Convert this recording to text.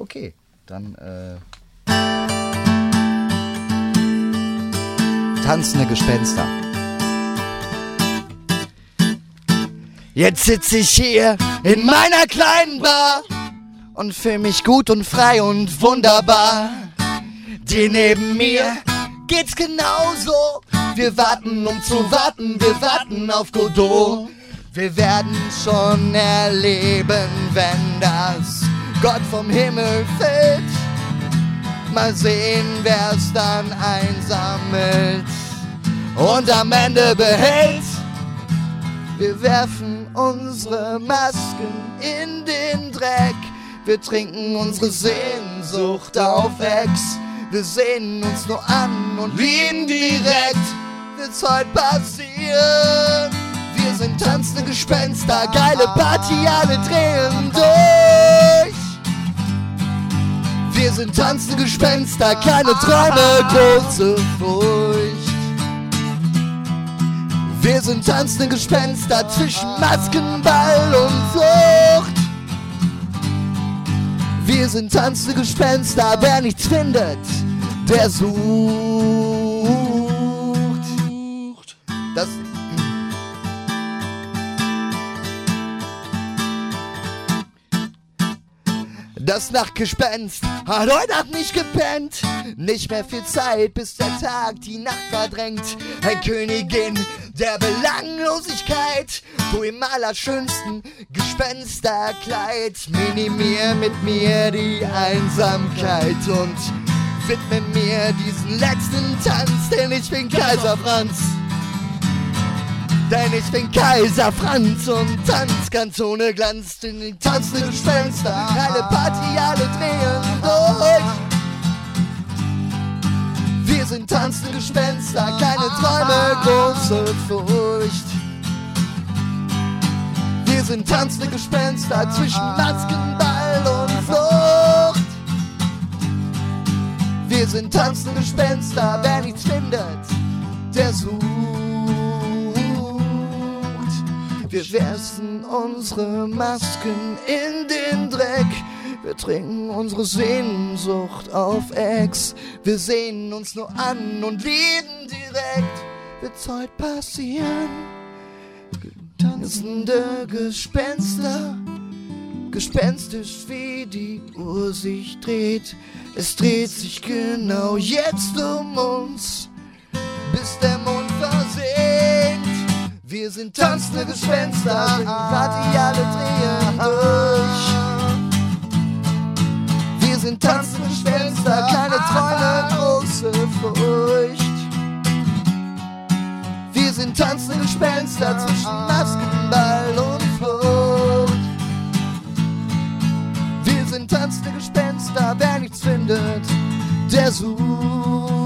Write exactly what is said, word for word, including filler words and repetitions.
Okay, dann äh tanzende Gespenster. Jetzt sitz ich hier in meiner kleinen Bar und fühl mich gut und frei und wunderbar. Dir neben mir geht's genauso. Wir warten, um zu warten, wir warten auf Godot. Wir werden schon erleben, wenn das Gott vom Himmel fällt. Mal sehen, wer's dann einsammelt und am Ende behält. Wir werfen unsere Masken in den Dreck. Wir trinken unsere Sehnsucht auf Ex. Wir sehen uns nur an und lieben direkt. Wird's heute passieren? Wir sind tanzende Gespenster, geile Party, alle drehen durch. Wir sind tanzende Gespenster, kleine Träume, große Furcht. Wir sind tanzende Gespenster zwischen Maskenball und Flucht. Wir sind tanzende Gespenster, wer nichts findet, der sucht. Das Das Nachtgespenst hat heute Nacht nicht gepennt. Nicht mehr viel Zeit, bis der Tag die Nacht verdrängt. Ein Königin der Belanglosigkeit, du im allerschönsten Gespensterkleid. Minimier mit mir die Einsamkeit und widme mir diesen letzten Tanz, denn ich bin Kaiser Franz. Denn ich bin Kaiser Franz und tanz ganz ohne Glanz. Denn die tanzende Gespenster, eine Party, alle drehen durch. Wir sind tanzende Gespenster, kleine Träume, große Furcht. Wir sind tanzende Gespenster zwischen Maskenball und Flucht. Wir sind tanzende Gespenster, wer nichts findet, der sucht. Wir werfen unsere Masken in den Dreck. Wir trinken unsere Sehnsucht auf Ex. Wir sehen uns nur an und lieben direkt. Wird's heute passieren? Tanzende Gespenster, gespenstisch wie die Uhr sich dreht. Es dreht sich genau jetzt um uns, bis der Mond versinkt. Wir sind tanzende Gespenster, die Party alle drehen durch. Wir sind tanzende Gespenster, kleine Träume, große Furcht. Wir sind tanzende Gespenster zwischen Maskenball und Flucht. Wir sind tanzende Gespenster, wer nichts findet, der sucht.